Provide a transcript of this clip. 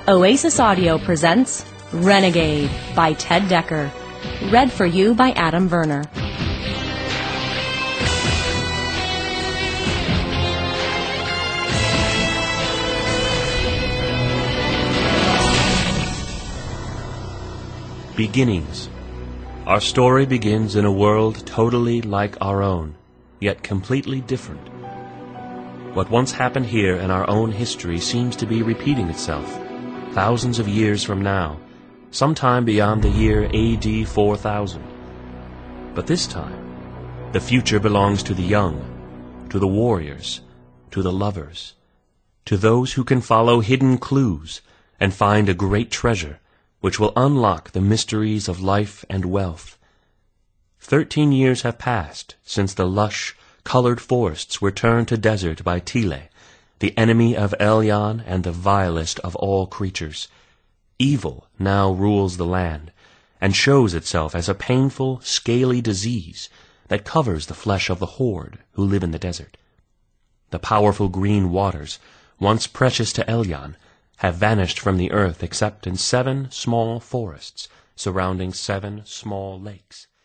Oasis Audio presents Renegade by Ted Decker. Read for you by Adam Verner. Beginnings. Our story begins in a world totally like our own, yet completely different. What once happened here in our own history seems to be repeating itself, thousands of years from now, sometime beyond the year AD 4000. But this time, the future belongs to the young, to the warriors, to the lovers, to those who can follow hidden clues and find a great treasure which will unlock the mysteries of life and wealth. 13 years have passed since the lush, colored forests were turned to desert by Tile, the enemy of Elyon and the vilest of all creatures. Evil now rules the land, and shows itself as a painful, scaly disease that covers the flesh of the horde who live in the desert. The powerful green waters, once precious to Elyon, have vanished from the earth except in 7 small forests surrounding 7 small lakes.